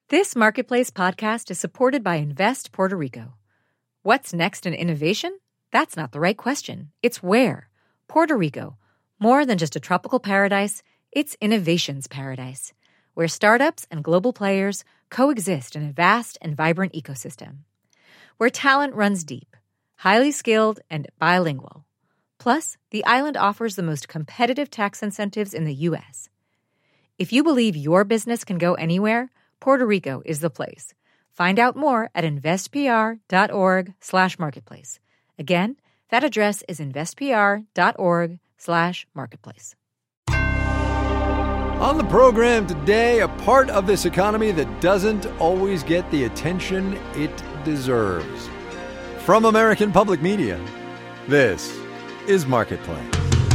This Marketplace podcast is supported by Invest Puerto Rico. What's next in innovation? That's not the right question. It's where. Puerto Rico. More than just a tropical paradise, it's innovation's paradise, where startups and global players coexist in a vast and vibrant ecosystem. Where talent runs deep, highly skilled, and bilingual. Plus, the island offers the most competitive tax incentives in the U.S. If you believe your business can go anywhere, Puerto Rico is the place. Find out more at investpr.org/marketplace. Again, that address is investpr.org/marketplace. On the program today, a part of this economy that doesn't always get the attention it deserves. From American Public Media, this is Marketplace.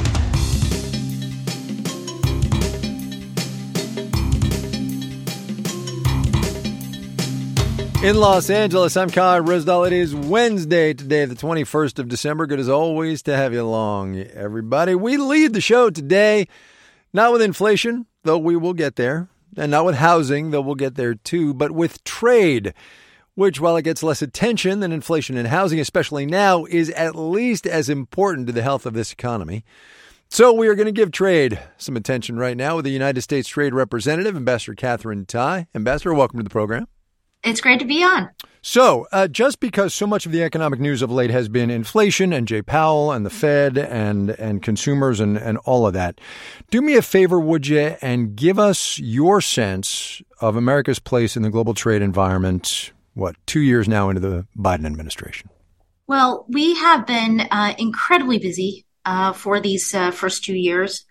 In Los Angeles, I'm Kai Ryssdal. It is Wednesday today, the 21st of December. Good as always to have you along, everybody. We lead the show today, not with inflation, though we will get there, and not with housing, though we'll get there too, but with trade, which, while it gets less attention than inflation and housing, especially now, is at least as important to the health of this economy. So we are going to give trade some attention right now with the United States Trade Representative, Ambassador Katherine Tai. Ambassador, welcome to the program. It's great to be on. So just because so much of the economic news of late has been inflation and Jay Powell and the Fed and consumers and all of that, do me a favor, would you, and give us your sense of America's place in the global trade environment, 2 years now into the Biden administration? Well, we have been incredibly busy for these first 2 years.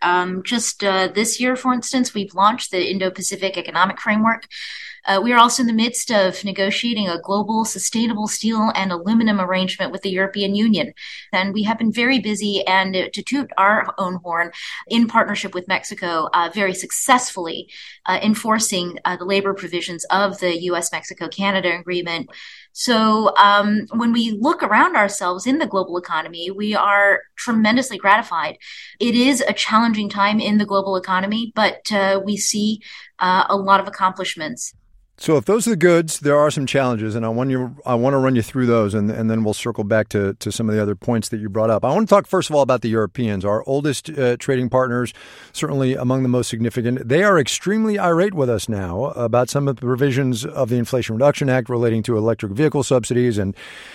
This year, for instance, we've launched the Indo-Pacific Economic Framework. We are also in the midst of negotiating a global sustainable steel and aluminum arrangement with the European Union. And we have been very busy, and to toot our own horn, in partnership with Mexico, very successfully enforcing the labor provisions of the U.S.-Mexico-Canada agreement. So when we look around ourselves in the global economy, we are tremendously gratified. It is a challenging time in the global economy, but we see a lot of accomplishments. So if those are the goods, there are some challenges, and I want to run you through those, and then we'll circle back to some of the other points that you brought up. I want to talk, first of all, about the Europeans, our oldest trading partners, certainly among the most significant. They are extremely irate with us now about some of the provisions of the Inflation Reduction Act relating to electric vehicle subsidies and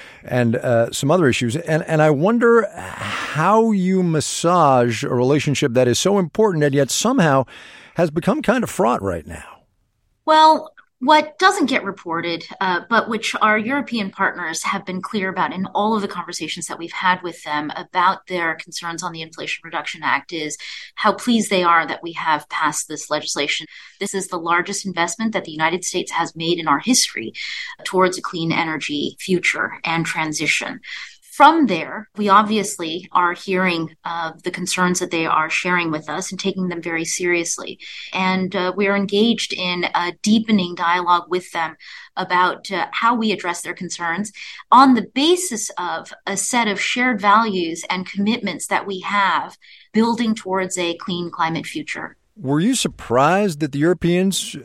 some other issues. And I wonder how you massage a relationship that is so important and yet somehow has become kind of fraught right now. Well, what doesn't get reported, but which our European partners have been clear about in all of the conversations that we've had with them about their concerns on the Inflation Reduction Act, is how pleased they are that we have passed this legislation. This is the largest investment that the United States has made in our history towards a clean energy future and transition. From there, we obviously are hearing the concerns that they are sharing with us and taking them very seriously. And we are engaged in a deepening dialogue with them about how we address their concerns on the basis of a set of shared values and commitments that we have building towards a clean climate future. Were you surprised that the Europeans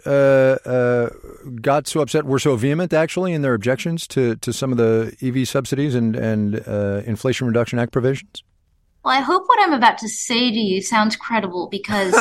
got so upset, were so vehement, actually, in their objections to some of the EV subsidies and Inflation Reduction Act provisions? Well, I hope what I'm about to say to you sounds credible because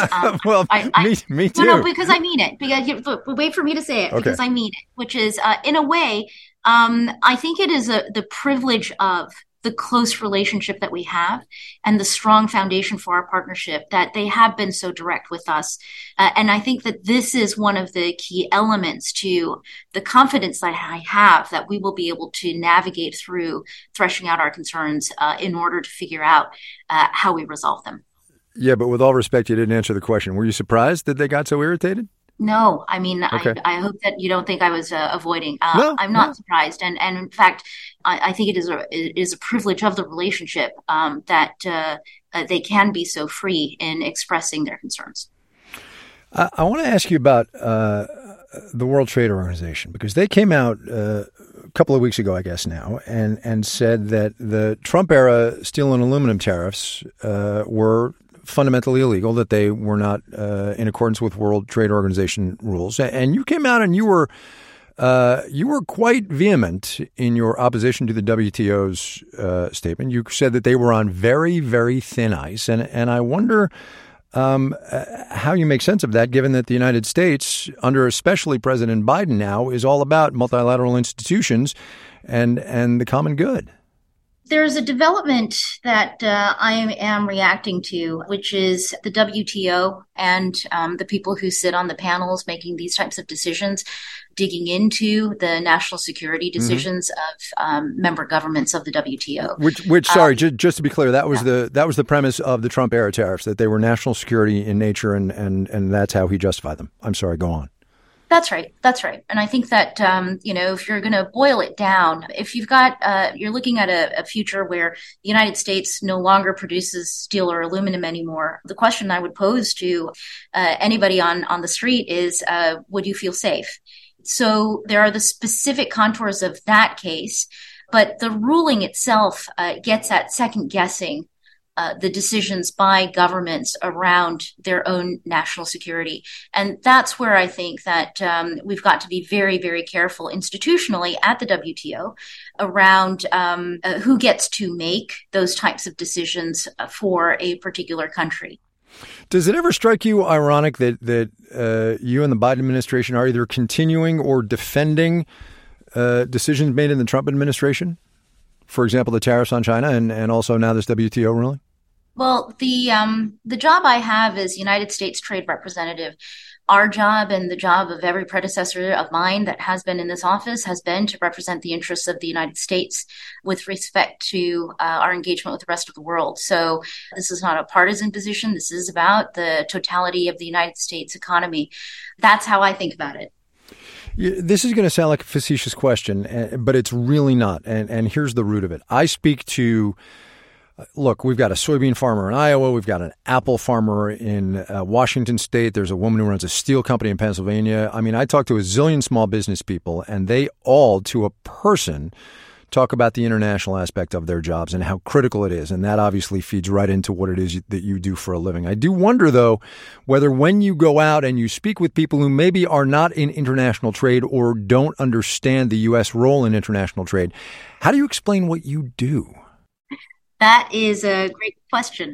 me too. No, because I mean it. Because wait for me to say it, okay. Because I mean it. Which is, in a way, I think it is the privilege of the close relationship that we have and the strong foundation for our partnership that they have been so direct with us. And I think that this is one of the key elements to the confidence that I have that we will be able to navigate through threshing out our concerns in order to figure out how we resolve them. Yeah, but with all respect, you didn't answer the question. Were you surprised that they got so irritated? No, I mean, okay. I hope that you don't think I was avoiding. No, I'm not surprised. And in fact, I think it is a privilege of the relationship that they can be so free in expressing their concerns. I want to ask you about the World Trade Organization, because they came out a couple of weeks ago, I guess now, and said that the Trump-era steel and aluminum tariffs were fundamentally illegal, that they were not in accordance with World Trade Organization rules. And you came out and you were quite vehement in your opposition to the WTO's statement. You said that they were on very, very thin ice. And I wonder how you make sense of that, given that the United States, under especially President Biden now, is all about multilateral institutions and the common good. There's a development that I am reacting to, which is the WTO and the people who sit on the panels making these types of decisions, digging into the national security decisions of member governments of the WTO. Which, sorry, just to be clear, that was the premise of the Trump era tariffs, that they were national security in nature, and that's how he justified them. I'm sorry, go on. That's right. And I think that, if you're going to boil it down, if you've got, you're looking at a future where the United States no longer produces steel or aluminum anymore, the question I would pose to anybody on the street is, would you feel safe? So there are the specific contours of that case, but the ruling itself gets at second guessing the decisions by governments around their own national security. And that's where I think that we've got to be very, very careful institutionally at the WTO around who gets to make those types of decisions for a particular country. Does it ever strike you ironic that you and the Biden administration are either continuing or defending decisions made in the Trump administration? For example, the tariffs on China and also now this WTO ruling? Well, the job I have as United States Trade Representative, our job and the job of every predecessor of mine that has been in this office has been to represent the interests of the United States with respect to our engagement with the rest of the world. So this is not a partisan position. This is about the totality of the United States economy. That's how I think about it. This is going to sound like a facetious question, but it's really not. And here's the root of it. I speak to... Look, we've got a soybean farmer in Iowa. We've got an apple farmer in Washington State. There's a woman who runs a steel company in Pennsylvania. I mean, I talk to a zillion small business people, and they all, to a person, talk about the international aspect of their jobs and how critical it is. And that obviously feeds right into what it is that you do for a living. I do wonder, though, whether when you go out and you speak with people who maybe are not in international trade or don't understand the U.S. role in international trade, how do you explain what you do? That is a great question.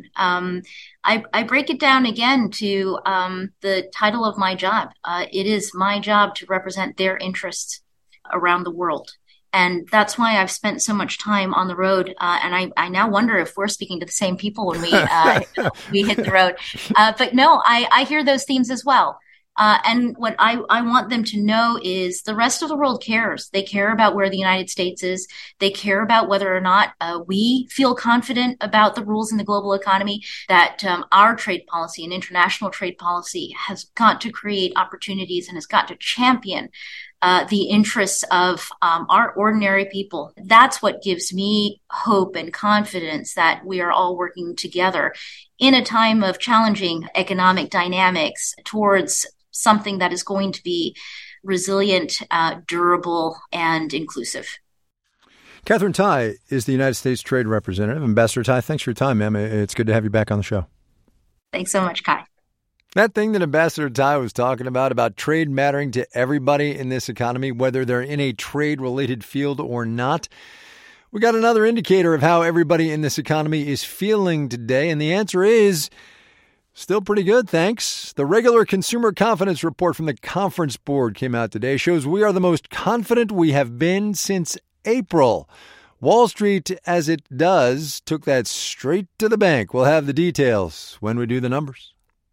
I break it down again to the title of my job. It is my job to represent their interests around the world. And that's why I've spent so much time on the road. And I now wonder if we're speaking to the same people when we hit the road. But no, I hear those themes as well. And what I want them to know is the rest of the world cares. They care about where the United States is. They care about whether or not we feel confident about the rules in the global economy, that our trade policy and international trade policy has got to create opportunities and has got to champion the interests of our ordinary people. That's what gives me hope and confidence that we are all working together in a time of challenging economic dynamics towards something that is going to be resilient, durable, and inclusive. Katherine Tai is the United States Trade Representative. Ambassador Tai, thanks for your time, ma'am. It's good to have you back on the show. Thanks so much, Kai. That thing that Ambassador Tai was talking about trade mattering to everybody in this economy, whether they're in a trade-related field or not. We got another indicator of how everybody in this economy is feeling today, and the answer is still pretty good, thanks. The regular consumer confidence report from the Conference Board came out today. Shows we are the most confident we have been since April. Wall Street, as it does, took that straight to the bank. We'll have the details when we do the numbers.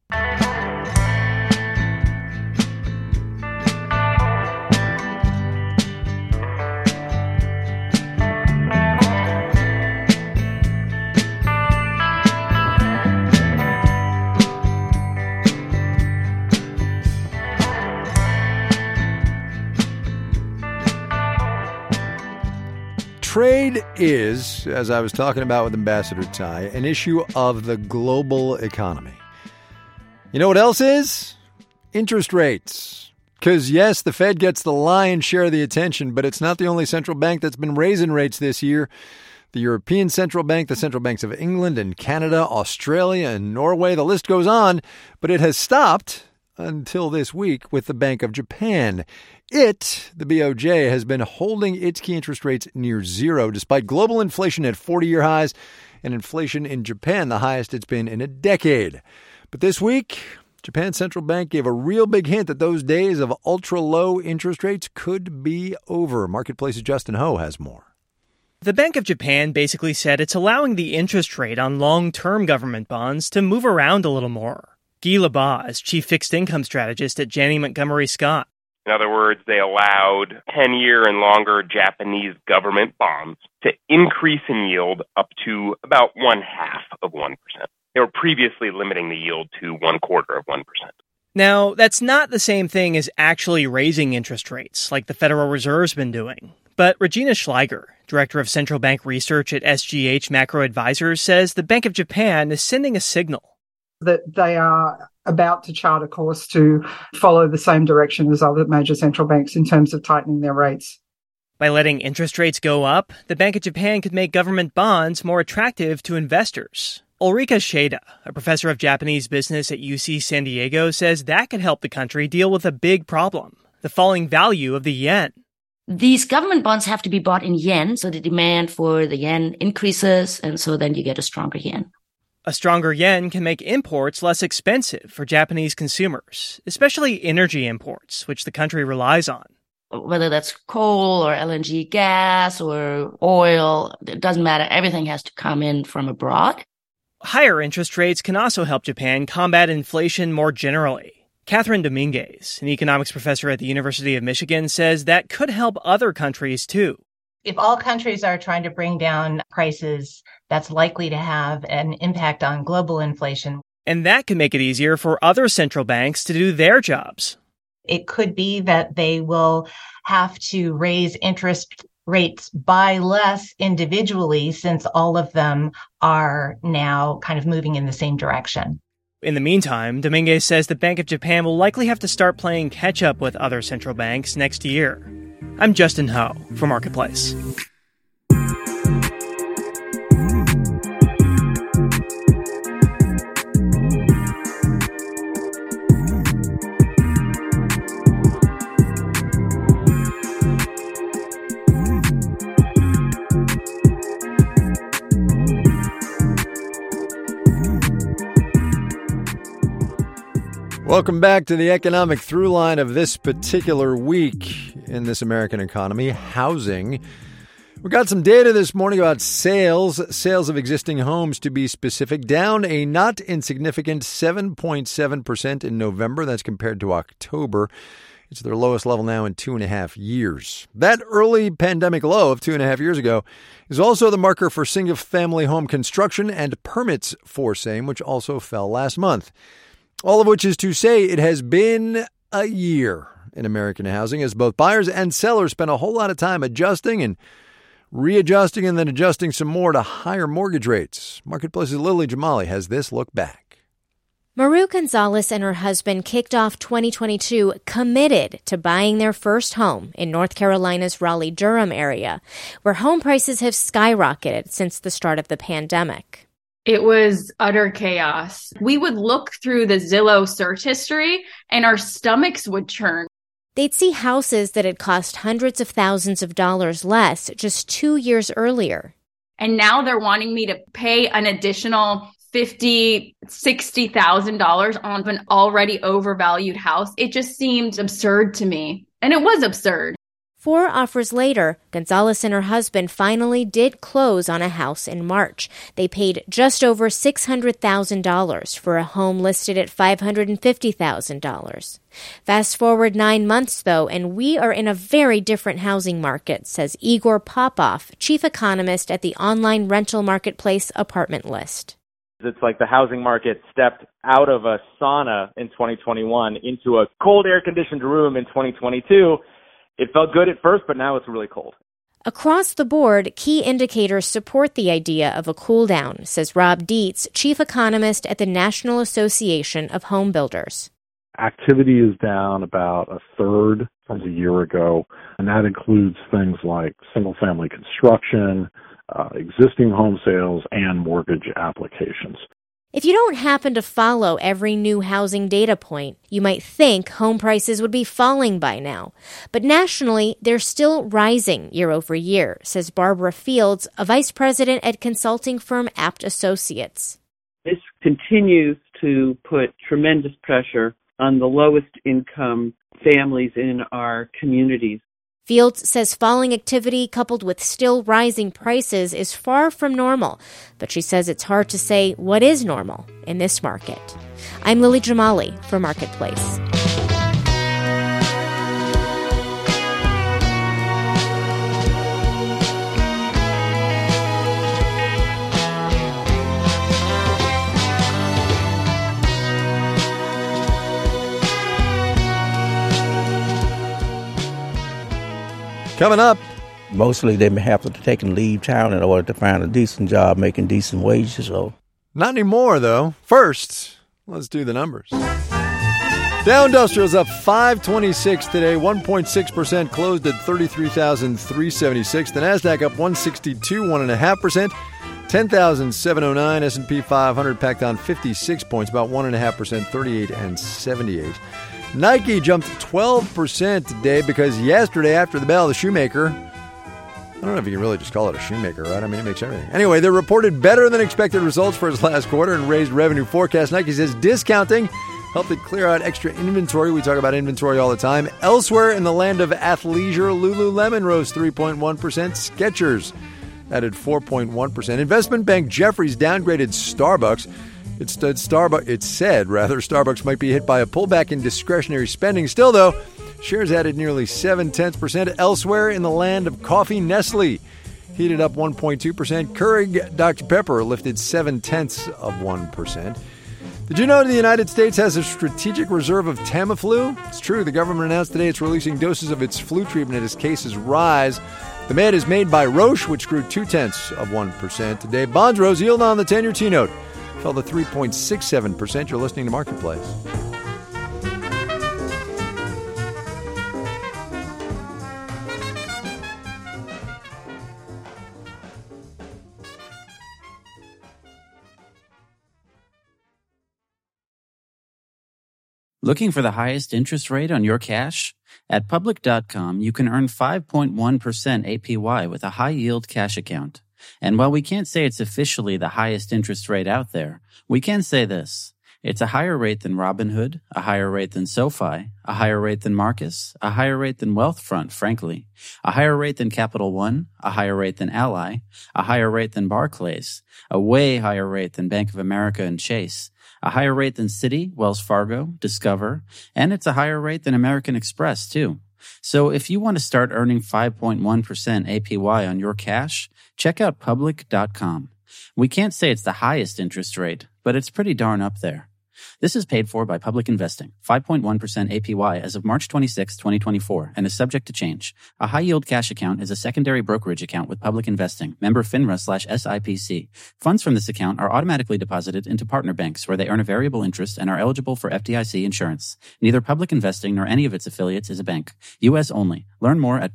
Trade is, as I was talking about with Ambassador Tai, an issue of the global economy. You know what else is? Interest rates. Because, yes, the Fed gets the lion's share of the attention, but it's not the only central bank that's been raising rates this year. the European Central Bank, the central banks of England and Canada, Australia and Norway. The list goes on, but it has stopped until this week with the Bank of Japan. The BOJ, has been holding its key interest rates near zero, despite global inflation at 40-year highs and inflation in Japan, the highest it's been in a decade. But this week, Japan's central bank gave a real big hint that those days of ultra-low interest rates could be over. Marketplace's Justin Ho has more. The Bank of Japan basically said it's allowing the interest rate on long-term government bonds to move around a little more. Guy Lebas is chief fixed income strategist at Janney Montgomery Scott. In other words, they allowed 10-year and longer Japanese government bonds to increase in yield up to about 0.5%. They were previously limiting the yield to 0.25%. Now, that's not the same thing as actually raising interest rates, like the Federal Reserve's been doing. But Regina Schleiger, director of central bank research at SGH Macro Advisors, says the Bank of Japan is sending a signal that they are about to chart a course to follow the same direction as other major central banks in terms of tightening their rates. By letting interest rates go up, the Bank of Japan could make government bonds more attractive to investors. Ulrika Sheda, a professor of Japanese business at UC San Diego, says that could help the country deal with a big problem, the falling value of the yen. These government bonds have to be bought in yen, so the demand for the yen increases, and so then you get a stronger yen. A stronger yen can make imports less expensive for Japanese consumers, especially energy imports, which the country relies on. Whether that's coal or LNG gas or oil, it doesn't matter. Everything has to come in from abroad. Higher interest rates can also help Japan combat inflation more generally. Catherine Dominguez, an economics professor at the University of Michigan, says that could help other countries too. If all countries are trying to bring down prices, that's likely to have an impact on global inflation. And that can make it easier for other central banks to do their jobs. It could be that they will have to raise interest rates by less individually, since all of them are now kind of moving in the same direction. In the meantime, Dominguez says the Bank of Japan will likely have to start playing catch-up with other central banks next year. I'm Justin Ho for Marketplace. Welcome back to the economic through line of this particular week in this American economy, housing. We got some data this morning about sales of existing homes, to be specific, down a not insignificant 7.7% in November. That's compared to October. It's their lowest level now in 2.5 years. That early pandemic low of 2.5 years ago is also the marker for single-family home construction and permits for same, which also fell last month. All of which is to say it has been a year in American housing as both buyers and sellers spent a whole lot of time adjusting and readjusting and then adjusting some more to higher mortgage rates. Marketplace's Lily Jamali has this look back. Maru Gonzalez and her husband kicked off 2022 committed to buying their first home in North Carolina's Raleigh-Durham area, where home prices have skyrocketed since the start of the pandemic. It was utter chaos. We would look through the Zillow search history and our stomachs would churn. They'd see houses that had cost hundreds of thousands of dollars less just 2 years earlier. And now they're wanting me to pay an additional $50,000, $60,000 on an already overvalued house. It just seemed absurd to me. And it was absurd. 4 offers later, Gonzalez and her husband finally did close on a house in March. They paid just over $600,000 for a home listed at $550,000. Fast forward 9 months, though, and we are in a very different housing market, says Igor Popov, chief economist at the online rental marketplace Apartment List. It's like the housing market stepped out of a sauna in 2021 into a cold air-conditioned room in 2022. It felt good at first, but now it's really cold. Across the board, key indicators support the idea of a cool down, says Rob Dietz, chief economist at the National Association of Home Builders. Activity is down about a third from a year ago, and that includes things like single-family construction, existing home sales and mortgage applications. If you don't happen to follow every new housing data point, you might think home prices would be falling by now. But nationally, they're still rising year over year, says Barbara Fields, a vice president at consulting firm Apt Associates. This continues to put tremendous pressure on the lowest income families in our communities. Fields says falling activity coupled with still rising prices is far from normal, but she says it's hard to say what is normal in this market. I'm Lily Jamali for Marketplace. Coming up. Mostly they have to take and leave town in order to find a decent job making decent wages. So. Not anymore, though. First, let's do the numbers. Dow Industrial's up 526 today, 1.6%, closed at 33,376. The Nasdaq up 162, 1.5%, 10,709. S&P 500 packed on 56 points, about 1.5%, 38 and 78. Nike jumped 12% today because yesterday, after the bell, the shoemaker, I don't know if you can really just call it a shoemaker, right? I mean, it makes everything. Anyway, they reported better than expected results for its last quarter and raised revenue forecast. Nike says discounting helped it clear out extra inventory. We talk about inventory all the time. Elsewhere in the land of athleisure, Lululemon rose 3.1%. Skechers added 4.1%. Investment bank Jefferies downgraded Starbucks. It said Starbucks might be hit by a pullback in discretionary spending. Still, though, shares added nearly 0.7%. Elsewhere in the land of coffee, Nestle heated up 1.2%. Keurig Dr. Pepper lifted 0.7%. Did you know the United States has a strategic reserve of Tamiflu? It's true. The government announced today it's releasing doses of its flu treatment as cases rise. The med is made by Roche, which grew 0.2% today. Bonds rose, yield on the 10-year T-note fell to 3.67%. You're listening to Marketplace. Looking for the highest interest rate on your cash? At Public.com, you can earn 5.1% APY with a high-yield cash account. And while we can't say it's officially the highest interest rate out there, we can say this. It's a higher rate than Robinhood, a higher rate than SoFi, a higher rate than Marcus, a higher rate than Wealthfront, frankly, a higher rate than Capital One, a higher rate than Ally, a higher rate than Barclays, a way higher rate than Bank of America and Chase, a higher rate than Citi, Wells Fargo, Discover, and it's a higher rate than American Express, too. So if you want to start earning 5.1% APY on your cash, check out Public.com. We can't say it's the highest interest rate, but it's pretty darn up there. This is paid for by Public Investing, 5.1% APY as of March 26, 2024, and is subject to change. A high-yield cash account is a secondary brokerage account with Public Investing, member FINRA/SIPC. Funds from this account are automatically deposited into partner banks where they earn a variable interest and are eligible for FDIC insurance. Neither Public Investing nor any of its affiliates is a bank. U.S. only. Learn more at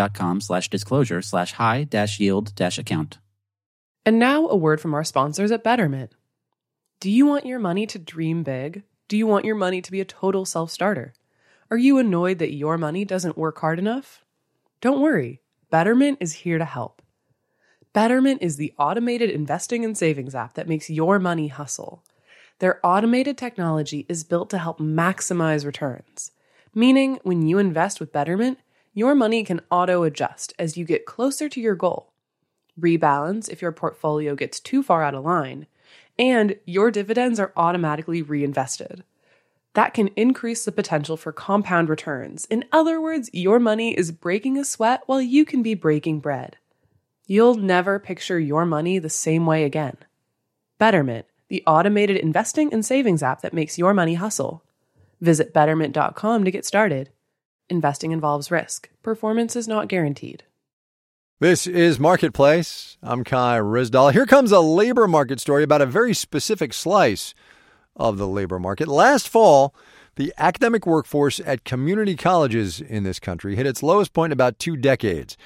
public.com/disclosure/high-yield-account. And now a word from our sponsors at Betterment. Do you want your money to dream big? Do you want your money to be a total self-starter? Are you annoyed that your money doesn't work hard enough? Don't worry, Betterment is here to help. Betterment is the automated investing and savings app that makes your money hustle. Their automated technology is built to help maximize returns, meaning when you invest with Betterment, your money can auto-adjust as you get closer to your goal, rebalance if your portfolio gets too far out of line, and your dividends are automatically reinvested. That can increase the potential for compound returns. In other words, your money is breaking a sweat while you can be breaking bread. You'll never picture your money the same way again. Betterment, the automated investing and savings app that makes your money hustle. Visit Betterment.com to get started. Investing involves risk. Performance is not guaranteed. This is Marketplace. I'm Kai Ryssdal. Here comes a labor market story about a very specific slice of the labor market. Last fall, the academic workforce at community colleges in this country hit its lowest point in about 2 decades.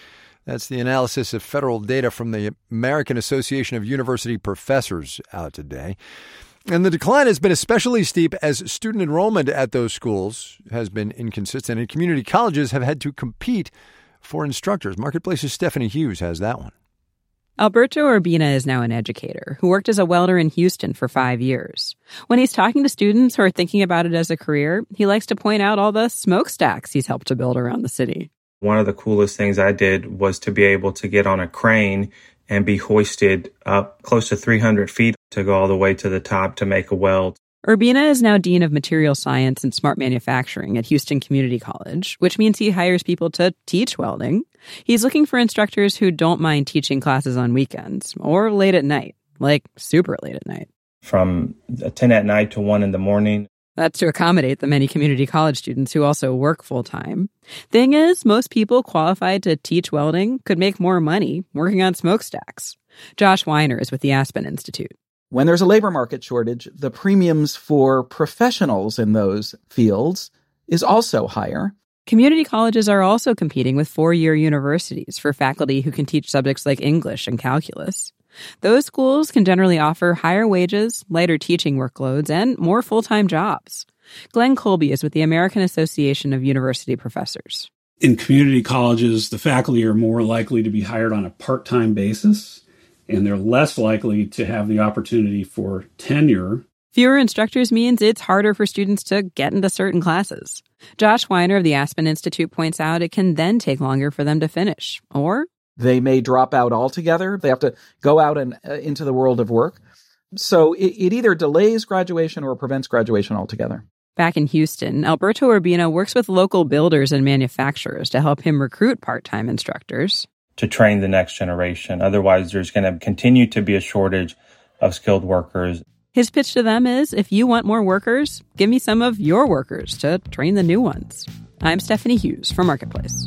That's the analysis of federal data from the American Association of University Professors out today. And the decline has been especially steep as student enrollment at those schools has been inconsistent, and community colleges have had to compete for instructors. Marketplace's Stephanie Hughes has that one. Alberto Urbina is now an educator who worked as a welder in Houston for 5 years. When he's talking to students who are thinking about it as a career, he likes to point out all the smokestacks he's helped to build around the city. One of the coolest things I did was to be able to get on a crane and be hoisted up close to 300 feet to go all the way to the top to make a weld. Urbina is now Dean of Material Science and Smart Manufacturing at Houston Community College, which means he hires people to teach welding. He's looking for instructors who don't mind teaching classes on weekends or late at night, like super late at night. From 10 at night to 1 in the morning. That's to accommodate the many community college students who also work full-time. Thing is, most people qualified to teach welding could make more money working on smokestacks. Josh Weiner is with the Aspen Institute. When there's a labor market shortage, the premiums for professionals in those fields is also higher. Community colleges are also competing with four-year universities for faculty who can teach subjects like English and calculus. Those schools can generally offer higher wages, lighter teaching workloads, and more full-time jobs. Glenn Colby is with the American Association of University Professors. In community colleges, the faculty are more likely to be hired on a part-time basis, and they're less likely to have the opportunity for tenure. Fewer instructors means it's harder for students to get into certain classes. Josh Weiner of the Aspen Institute points out it can then take longer for them to finish, or they may drop out altogether. They have to go out and into the world of work. So it either delays graduation or prevents graduation altogether. Back in Houston, Alberto Urbina works with local builders and manufacturers to help him recruit part-time instructors. To train the next generation. Otherwise, there's going to continue to be a shortage of skilled workers. His pitch to them is, if you want more workers, give me some of your workers to train the new ones. I'm Stephanie Hughes for Marketplace.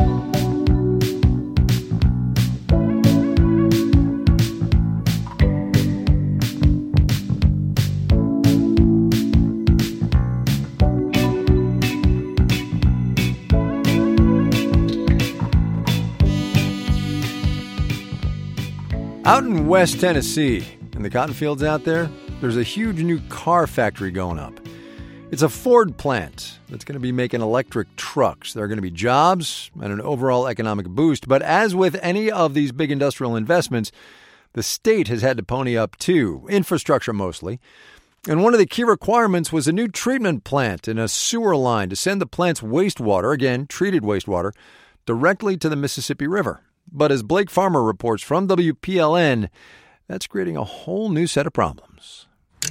Out in West Tennessee, in the cotton fields out there, there's a huge new car factory going up. It's a Ford plant that's going to be making electric trucks. There are going to be jobs and an overall economic boost. But as with any of these big industrial investments, the state has had to pony up too, infrastructure mostly. And one of the key requirements was a new treatment plant and a sewer line to send the plant's wastewater, again, treated wastewater, directly to the Mississippi River. But as Blake Farmer reports from WPLN, that's creating a whole new set of problems.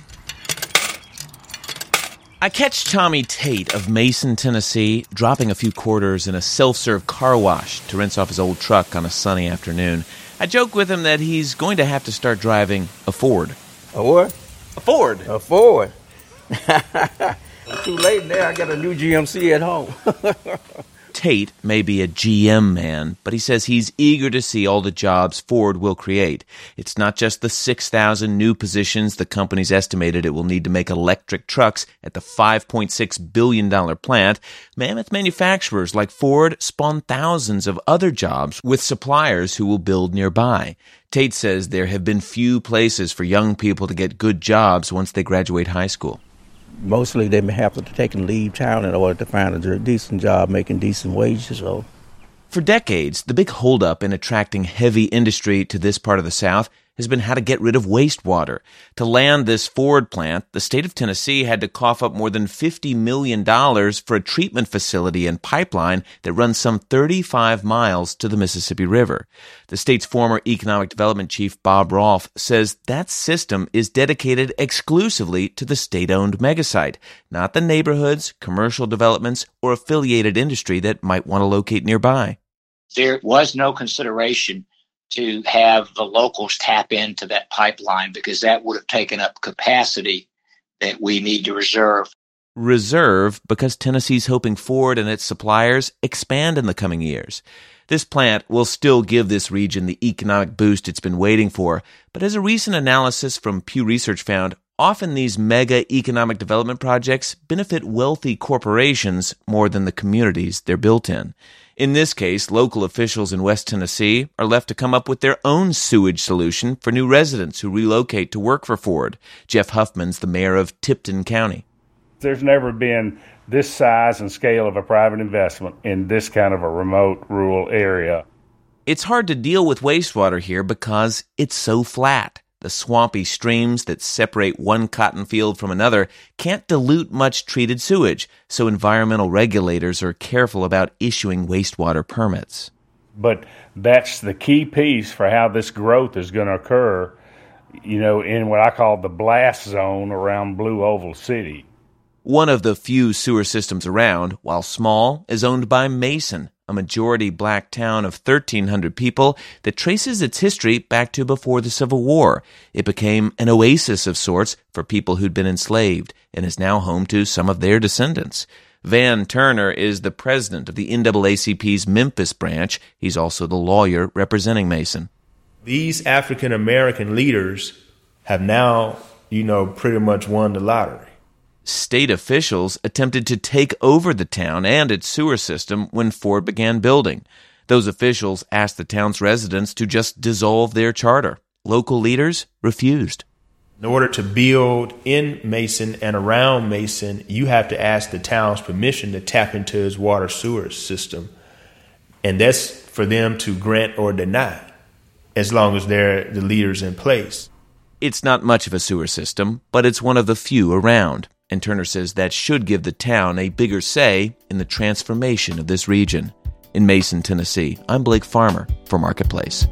I catch Tommy Tate of Mason, Tennessee, dropping a few quarters in a self-serve car wash to rinse off his old truck on a sunny afternoon. I joke with him that he's going to have to start driving a Ford. A what? A Ford. A Ford. Too late there. I got a new GMC at home. Tate may be a GM man, but he says he's eager to see all the jobs Ford will create. It's not just the 6,000 new positions the company's estimated it will need to make electric trucks at the $5.6 billion plant. Mammoth manufacturers like Ford spawn thousands of other jobs with suppliers who will build nearby. Tate says there have been few places for young people to get good jobs once they graduate high school. Mostly they may have to take and leave town in order to find a decent job making decent wages. So, for decades, the big holdup in attracting heavy industry to this part of the South has been how to get rid of wastewater. To land this Ford plant, the state of Tennessee had to cough up more than $50 million for a treatment facility and pipeline that runs some 35 miles to the Mississippi River. The state's former economic development chief, Bob Rolfe, says that system is dedicated exclusively to the state-owned megasite, not the neighborhoods, commercial developments, or affiliated industry that might want to locate nearby. There was no consideration to have the locals tap into that pipeline because that would have taken up capacity that we need to reserve. Reserve because Tennessee's hoping Ford and its suppliers expand in the coming years. This plant will still give this region the economic boost it's been waiting for, but as a recent analysis from Pew Research found, often these mega economic development projects benefit wealthy corporations more than the communities they're built in. In this case, local officials in West Tennessee are left to come up with their own sewage solution for new residents who relocate to work for Ford. Jeff Huffman's the mayor of Tipton County. There's never been this size and scale of a private investment in this kind of a remote rural area. It's hard to deal with wastewater here because it's so flat. The swampy streams that separate one cotton field from another can't dilute much treated sewage, so environmental regulators are careful about issuing wastewater permits. But that's the key piece for how this growth is going to occur, in what I call the blast zone around Blue Oval City. One of the few sewer systems around, while small, is owned by Mason, a majority black town of 1,300 people that traces its history back to before the Civil War. It became an oasis of sorts for people who'd been enslaved and is now home to some of their descendants. Van Turner is the president of the NAACP's Memphis branch. He's also the lawyer representing Mason. These African American leaders have now, pretty much won the lottery. State officials attempted to take over the town and its sewer system when Ford began building. Those officials asked the town's residents to just dissolve their charter. Local leaders refused. In order to build in Mason and around Mason, you have to ask the town's permission to tap into its water sewer system. And that's for them to grant or deny, as long as they're the leaders in place. It's not much of a sewer system, but it's one of the few around. And Turner says that should give the town a bigger say in the transformation of this region. In Mason, Tennessee, I'm Blake Farmer for Marketplace.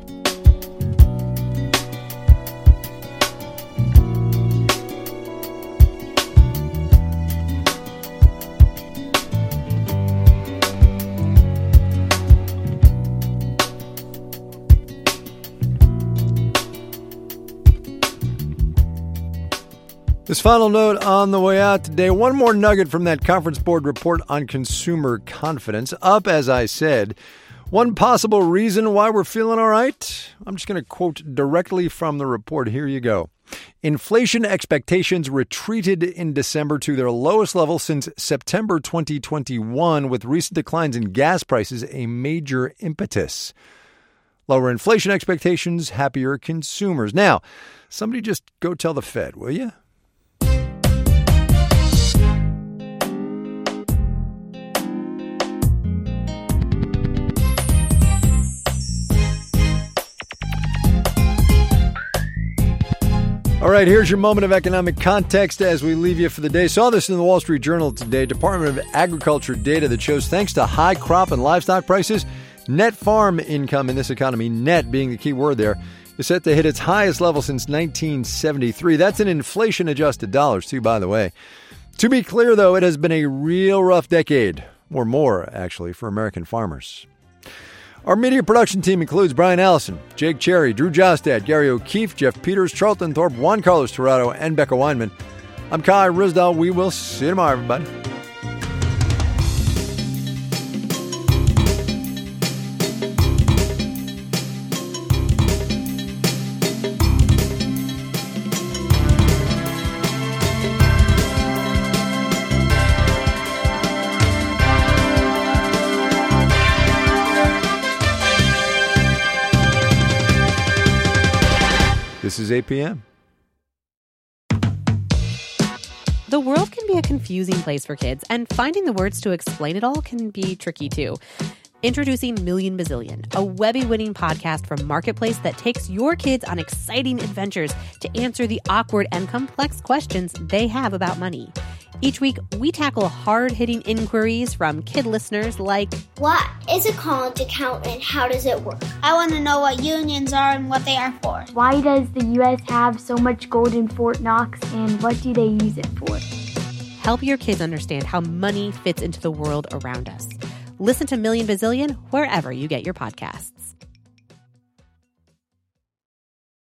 This final note on the way out today, one more nugget from that Conference Board report on consumer confidence. Up, as I said, one possible reason why we're feeling all right. I'm just going to quote directly from the report. Here you go. Inflation expectations retreated in December to their lowest level since September 2021, with recent declines in gas prices a major impetus. Lower inflation expectations, happier consumers. Now, somebody just go tell the Fed, will you? All right, here's your moment of economic context as we leave you for the day. Saw this in the Wall Street Journal today. Department of Agriculture data that shows thanks to high crop and livestock prices, net farm income in this economy, net being the key word there, is set to hit its highest level since 1973. That's in inflation-adjusted dollars, too, by the way. To be clear, though, it has been a real rough decade, or more, actually, for American farmers. Our media production team includes Brian Allison, Jake Cherry, Drew Jostad, Gary O'Keefe, Jeff Peters, Charlton Thorpe, Juan Carlos Torrado, and Becca Weinman. I'm Kai Risdall. We will see you tomorrow, everybody. This is 8 p.m. The world can be a confusing place for kids, and finding the words to explain it all can be tricky too. Introducing Million Bazillion, a Webby-winning podcast from Marketplace that takes your kids on exciting adventures to answer the awkward and complex questions they have about money. Each week, we tackle hard-hitting inquiries from kid listeners like, what is a college account and how does it work? I want to know what unions are and what they are for. Why does the U.S. have so much gold in Fort Knox and what do they use it for? Help your kids understand how money fits into the world around us. Listen to Million Bazillion wherever you get your podcasts.